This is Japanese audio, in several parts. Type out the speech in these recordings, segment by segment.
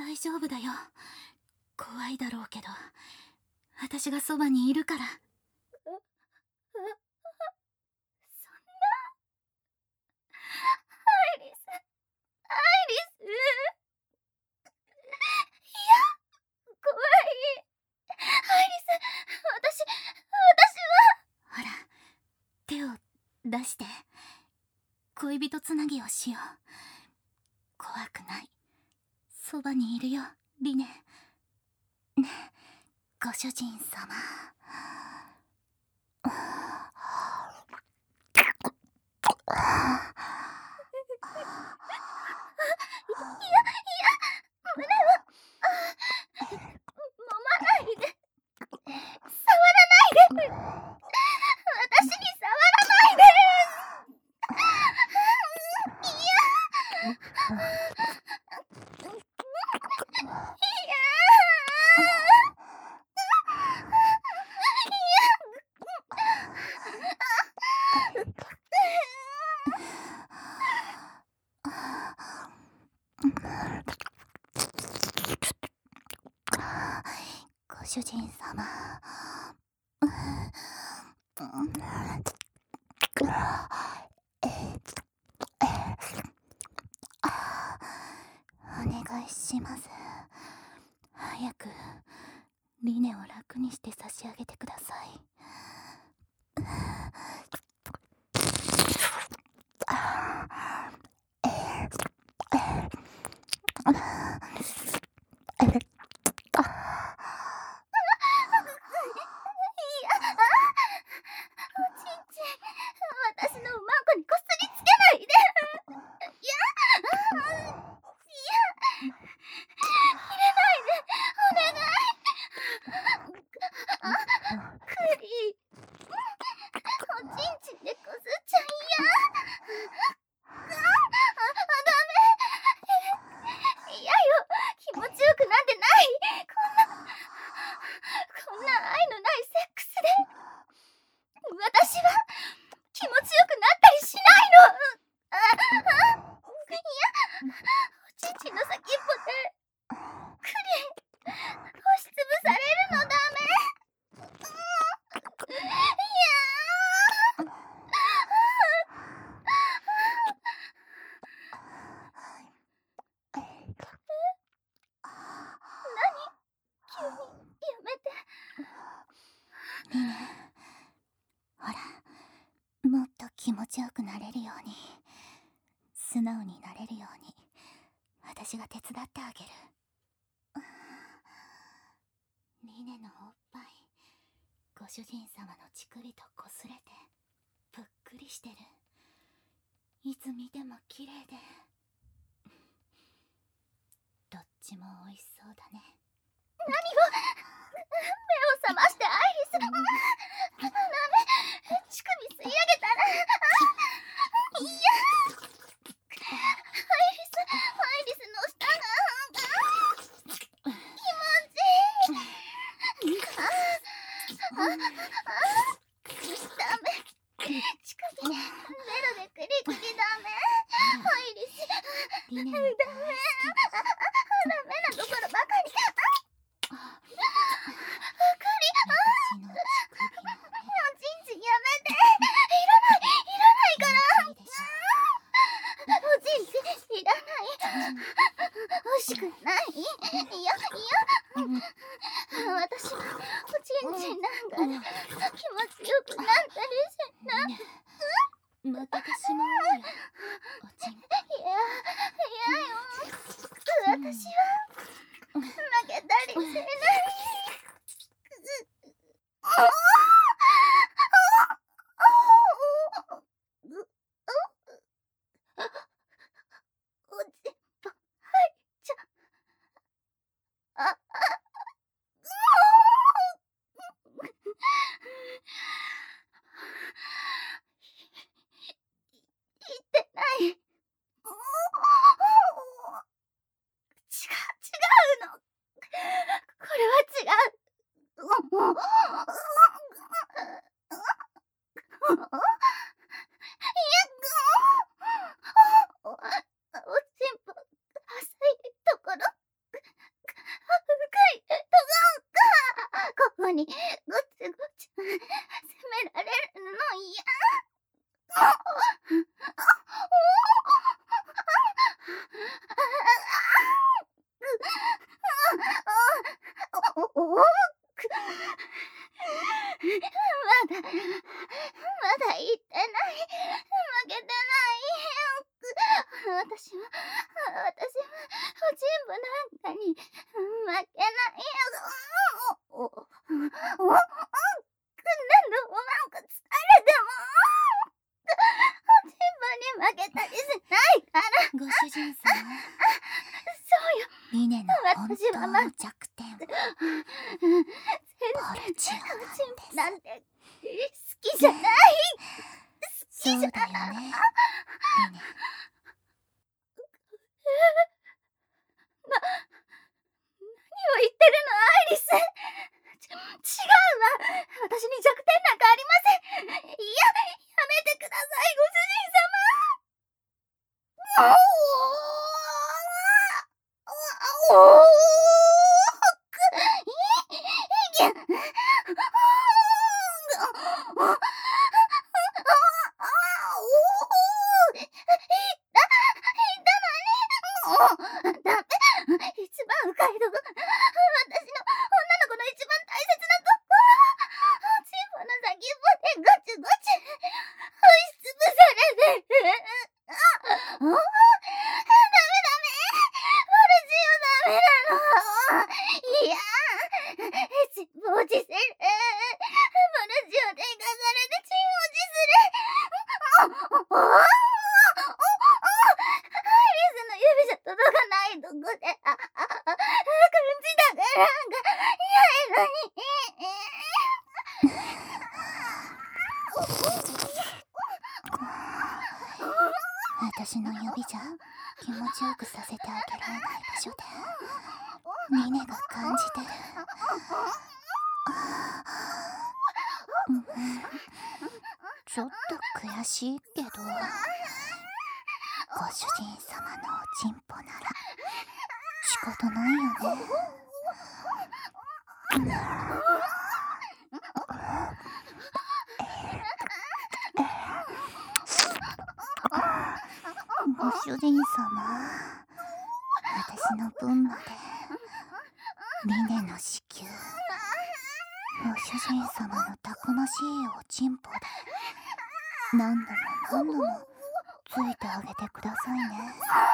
大丈夫だよ。怖いだろうけど、私がそばにいるから。そんな。アイリス、アイリス。いや、怖い。アイリス、私は。ほら、手を出して、恋人つなぎをしよう。怖くない。そばにいるよ、リネ。ね、ご主人様。ご主人様。お願いします。早くリネを楽にして差し上げてください。私の馬子にこすりつけないで。いや、入れないで、お願い。クリー、おちんちんでこすっちゃダメ。嫌よ、気持ちよくなんでない。こんな愛のないセックスで私は気持ちよくなったりしないの。いや、おちんちんの先っぽでクリ押しつぶされるのダメ。いや急にやめて。リネ、ほら、もっと気持ちよくなれるように、素直になれるように、私が手伝ってあげる。リネのおっぱい、ご主人様の乳首とこすれてぷっくりしてる。いつ見ても綺麗で、どっちも美味しそうだね。何を、目を覚ましてアイリス。ダメ、乳首吸い上げたら。いや、アイリスの舌が気持ちいい。ダメ、乳首ベロでクリクリダメ。アイリス、ダメ、ダメなところばかり。おちんちんやめて。いらないから。おちんちんいらない。欲しくない。いや、私はおちんちんなんかで気持ちよくなったりしない。負けてしまおうよ、おちんぽ。いやよ、私は負けたりしない。おちんぽ、はい、言ってない。違うの。これは違う。おちんぽ、浅いところ。 にごつごつ責められるの嫌。まだ言ってない。負けてない。私はおちんぽなんかに負けないよ。何度もなんか疲れてもおちんぽに負けたりしないから。 ご主人様、 そうよ。 ミネの本当の弱点、ポルチオなんです。 なんて好きじゃない。 そうだよね、ミネ。 何を言ってるの、アイリス。違うわ。私に弱点なんかありません。やめてください、ご主人様。一番深いとこ、私の女の子の一番大切なとこ、チンポの先っぽでゴチゴチ押しつぶされてる。ダメダメ、ポルチオダメなの。いや、チンポ落ちする。ポルチオで生かされてチン落ちする。アイリスの指じゃ届かないとこで感じたからが嫌いのに。 私の指じゃ気持ちよくさせてあげられない場所でミネが感じてる。ちょっと悔しいけど、ご主人様のおちんぽなら仕方ないよね。ご主人様、私の分までミネの子宮、ご主人様のたくましいおちんぽで何度もついてあげてくださいね。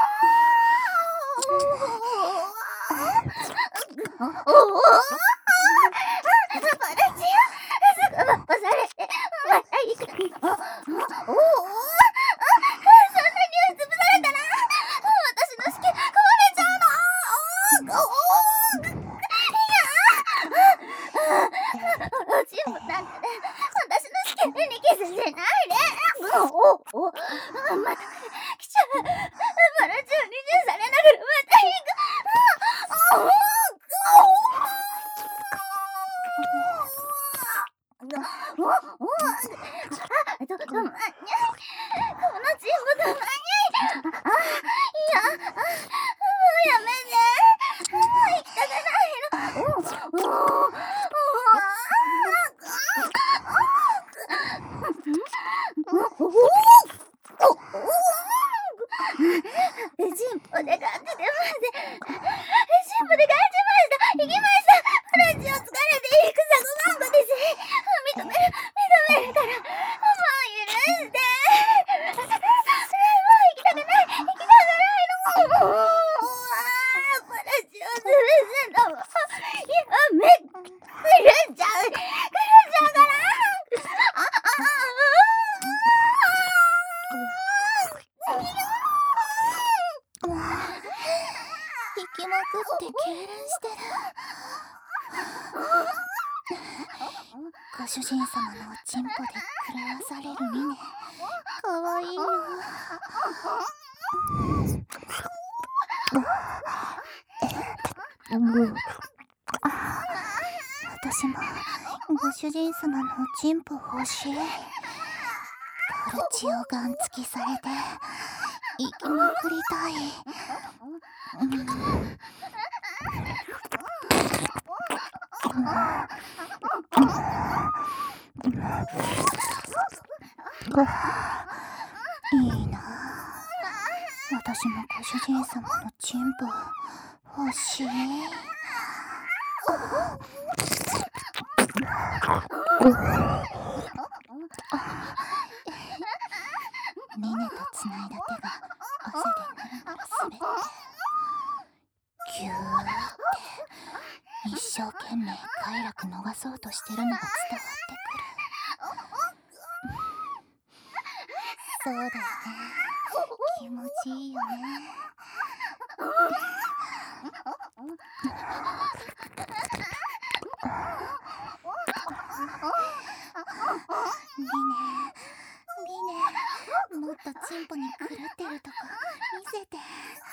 ご主人様のおちんぽで狂わされるミネ、かわいいよ。私もご主人様のおちんぽ欲しい。ポルチオガン付きされて生きまくりたい。 いいな。私もご主人様のチンポ欲しい。リネとつないだ手が汗でぬるぬる滑って、ギューって一生懸命快楽逃そうとしてるのが伝わってくる。そうだよね、気持ちいいよね。リネ、もっとチンポに狂ってるとこ見せて。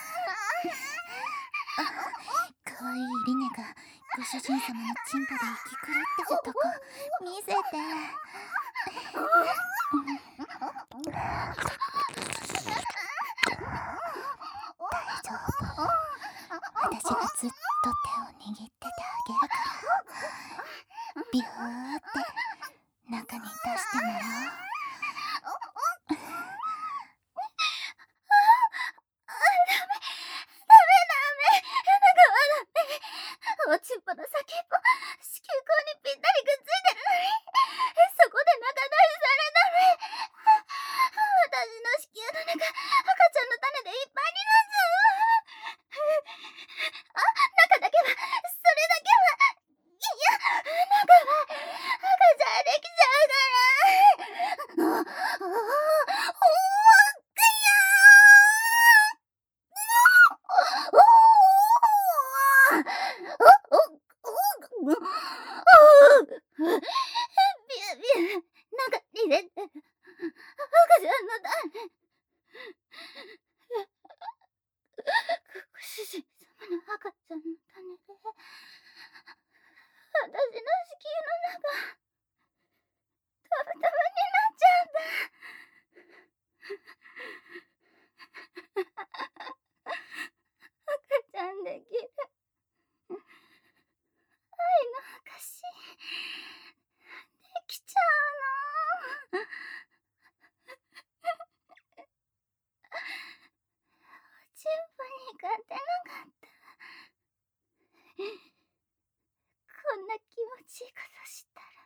かわいいリネがご主人様のチンポで息狂ってるとこ見せて。大丈夫、私がずっと手を握っててあげるから。ビューって中に出してもらおう。 おちんぽの先っぽ子宮口にぴったりくっついてるのに、そこで仲出しされたのに、私の子宮の中、赤ちゃんの種でいっぱいになっちゃう。中だけは、それだけは、いや、中は赤ちゃんできちゃうから。中に入れて赤ちゃんの種。ご主人様の赤ちゃんの種で私の子宮の中タブタブになっちゃうんだ。赤ちゃんできる愛の証できちゃうの。おちんぽに勝てなかった。こんな気持ちいいことしたら